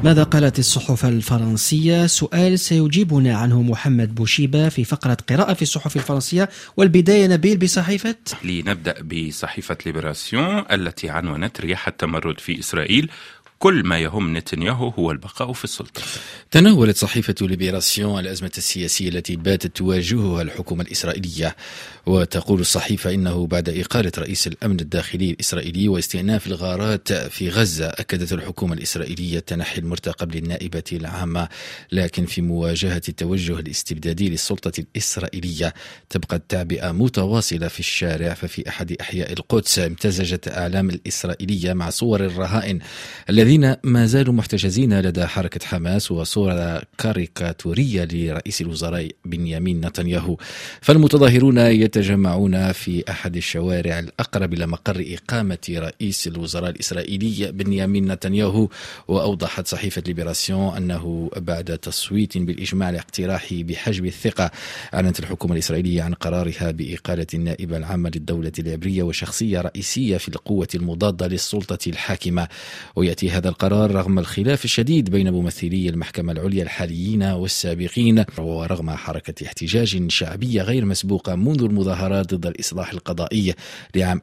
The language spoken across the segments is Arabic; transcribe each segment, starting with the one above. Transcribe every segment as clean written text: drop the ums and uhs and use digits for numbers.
ماذا قالت الصحف الفرنسية؟ سؤال سيجيبنا عنه محمد بوشيبة في فقرة قراءة في الصحف الفرنسية. والبداية نبيل بصحيفة، لنبدأ بصحيفة ليبراسيون التي عنونت رياح التمرد في إسرائيل، كل ما يهم نتنياهو هو البقاء في السلطة. تناولت صحيفة ليبراسيون الأزمة السياسية التي باتت تواجهها الحكومة الإسرائيلية، وتقول الصحيفة إنه بعد إقالة رئيس الأمن الداخلي الإسرائيلي واستئناف الغارات في غزة، أكدت الحكومة الإسرائيلية تنحي المرتقب للنائبة العامة، لكن في مواجهة التوجه الاستبدادي للسلطة الإسرائيلية تبقى التعبئة متواصلة في الشارع. ففي أحد أحياء القدس امتزجت الأعلام الإسرائيلية مع صور الرهائن الذين ما زالوا محتجزين لدى حركة حماس، وصورة كاريكاتورية لرئيس الوزراء بنيامين نتنياهو. فالمتظاهرون يتجمعون في أحد الشوارع الأقرب إلى مقر إقامة رئيس الوزراء الإسرائيلي بنيامين نتنياهو. وأوضحت صحيفة ليبراسيون أنه بعد تصويت بالإجماع لاقتراح بحجب الثقة، أعلنت الحكومة الإسرائيلية عن قرارها بإقالة النائبة العامة للدولة العبرية وشخصية رئيسية في القوة المضادة للسلطة الحاكمة. ويأتي هذا القرار رغم الخلاف الشديد بين ممثلي المحكمة العليا الحاليين والسابقين، ورغم حركة احتجاج شعبية غير مسبوقة منذ المظاهرات ضد الإصلاح القضائي لعام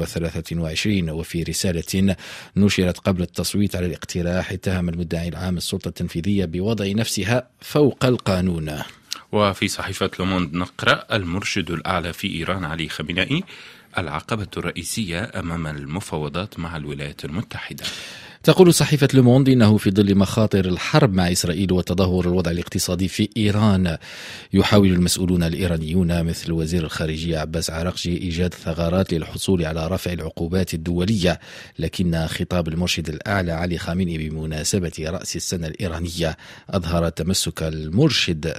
2023. وفي رسالة نشرت قبل التصويت على الاقتراح، اتهم المدعي العام السلطة التنفيذية بوضع نفسها فوق القانون. وفي صحيفة لوموند نقرأ: المرشد الأعلى في إيران علي خامنئي العقبة الرئيسية أمام المفاوضات مع الولايات المتحدة. تقول صحيفة لوموند إنه في ظل مخاطر الحرب مع إسرائيل وتدهور الوضع الاقتصادي في إيران، يحاول المسؤولون الإيرانيون مثل وزير الخارجية عباس عراقجي إيجاد ثغرات للحصول على رفع العقوبات الدولية. لكن خطاب المرشد الأعلى علي خامنئي بمناسبة رأس السنة الإيرانية أظهر تمسك المرشد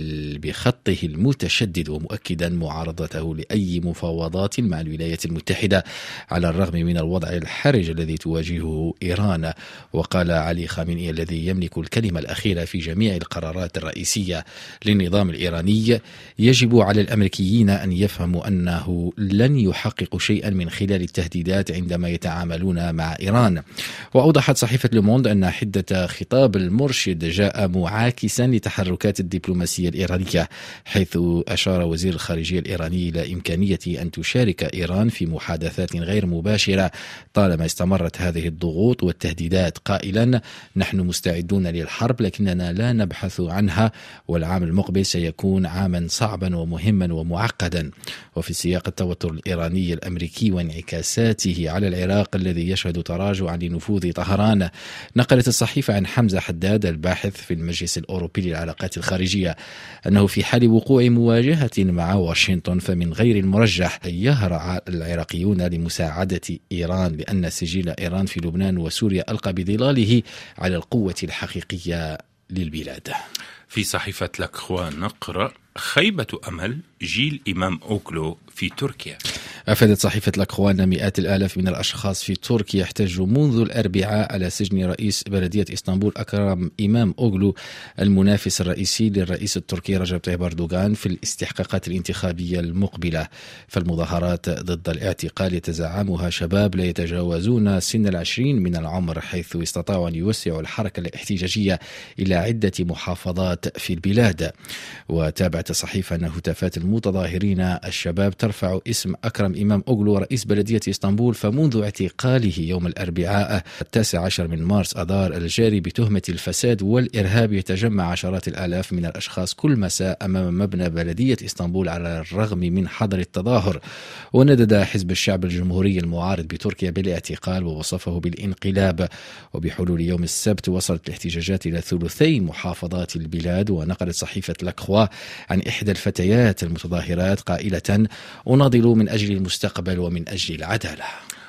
بخطه المتشدد، ومؤكدا معارضته لأي مفاوضات مع الولايات المتحدة على الرغم من الوضع الحرج الذي تواجهه إيران. وقال علي خامنئي الذي يملك الكلمة الأخيرة في جميع القرارات الرئيسية للنظام الإيراني: يجب على الأمريكيين أن يفهموا أنه لن يحققوا شيئا من خلال التهديدات عندما يتعاملون مع إيران. وأوضحت صحيفة لوموند أن حدة خطاب المرشد جاء معاكسا لتحركات الدبلوماسية الإيرانية، حيث أشار وزير الخارجية الإيراني إلى إمكانية أن تشارك إيران في محادثات غير مباشرة طالما استمرت هذه الضغوط والتهديدات، قائلا: نحن مستعدون للحرب لكننا لا نبحث عنها، والعام المقبل سيكون عاما صعبا ومهما ومعقدا. وفي سياق التوتر الإيراني الأمريكي وانعكاساته على العراق الذي يشهد تراجعا لنفوذ طهران، نقلت الصحيفة عن حمزة حداد الباحث في المجلس الأوروبي للعلاقات الخارجية أنه في حال وقوع مواجهة مع واشنطن فمن غير المرجح أن يهرع العراقيون لمساعدة إيران، لأن سجل إيران في لبنان وسوريا ألقى بظلاله على القوة الحقيقية للبلاد. في صحيفة لاكخوا نقرأ: خيبة أمل جيل إمام أوغلو في تركيا. أفادت صحيفة لاكخوا أن مئات الآلاف من الأشخاص في تركيا احتجوا منذ الأربعاء على سجن رئيس بلدية إسطنبول أكرم إمام أوغلو المنافس الرئيسي للرئيس التركي رجب طيب أردوغان في الاستحقاقات الانتخابية المقبلة. فالمظاهرات ضد الاعتقال يتزعمها شباب لا يتجاوزون سن 20 من العمر، حيث استطاعوا أن يوسعوا الحركة الاحتجاجية إلى عدة محافظات في البلاد. وتابعت الصحيفة أن هتافات المتظاهرين الشباب ترفع اسم أكرم إمام أوغلو رئيس بلدية إسطنبول، فمنذ اعتقاله يوم الأربعاء 19 من مارس أذار الجاري بتهمة الفساد والإرهاب يتجمع عشرات الآلاف من الأشخاص كل مساء أمام مبنى بلدية إسطنبول على الرغم من حظر التظاهر. وندد حزب الشعب الجمهوري المعارض بتركيا بالاعتقال ووصفه بالانقلاب. وبحلول يوم السبت وصلت الاحتجاجات إلى ثلثي محافظات البلاد. ونقلت صحيفة لاكخوا عن إحدى الفتيات المتظاهرات قائلة: أناضل من أجل المستقبل ومن أجل العدالة.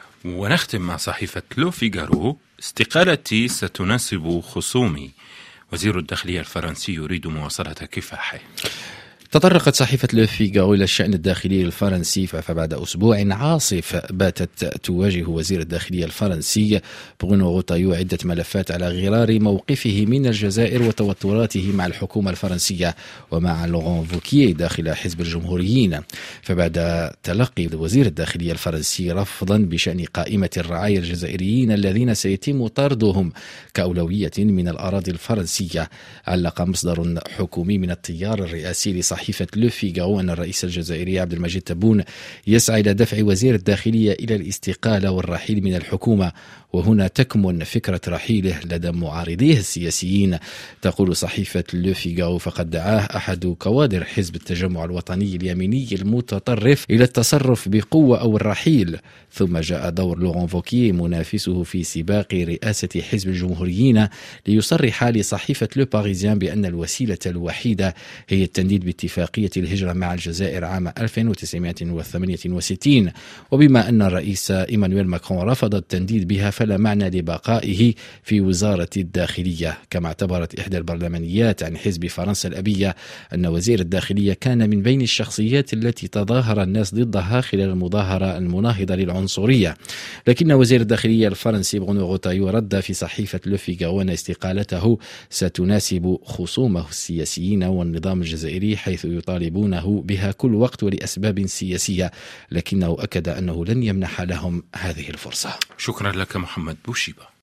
ونختم مع صحيفة لو فيغارو: استقالتي ستناسب خصومي، وزير الداخلية الفرنسي يريد مواصلة كفاحه. تطرقت صحيفة لو فيغارو إلى الشأن الداخلي الفرنسي، فبعد أسبوع عاصف باتت تواجه وزير الداخلية الفرنسي برونو روتايو عدة ملفات على غرار موقفه من الجزائر وتوتراته مع الحكومة الفرنسية ومع لوران فوكيي داخل حزب الجمهوريين. فبعد تلقي وزير الداخلية الفرنسي رفضا بشأن قائمة الرعايا الجزائريين الذين سيتم طردهم كأولوية من الأراضي الفرنسية، علق مصدر حكومي من التيار الرئاسي لصحيفة لو فيغارو أن الرئيس الجزائري عبد المجيد تبون يسعى إلى دفع وزير الداخلية إلى الاستقالة والرحيل من الحكومة، وهنا تكمن فكرة رحيله لدى معارضيه السياسيين. تقول صحيفة لو فيغارو فقد دعاه أحد كوادر حزب التجمع الوطني اليميني المتطرف إلى التصرف بقوة أو الرحيل، ثم جاء دور لوران فوكيي منافسه في سباق رئاسة حزب الجمهوريين ليصرح لصحيفة لو باريزيان بأن الوسيلة الوحيدة هي التنديد باتفاقية الهجرة مع الجزائر عام 1968، وبما أن الرئيس إيمانويل ماكرون رفض التنديد بها فلا معنى لبقائه في وزارة الداخلية. كما اعتبرت إحدى البرلمانيات عن حزب فرنسا الأبية أن وزير الداخلية كان من بين الشخصيات التي تظاهر الناس ضدها خلال المظاهرة المناهضة للعنصرية، لكن وزير الداخلية الفرنسي برونو روتايو رد في صحيفة لو فيغارو أن استقالته ستناسب خصومه السياسيين والنظام الجزائري حيث يطالبونه بها كل وقت ولأسباب سياسية، لكنه أكد أنه لن يمنح لهم هذه الفرصة. شكرا لك محمد بوشيبة.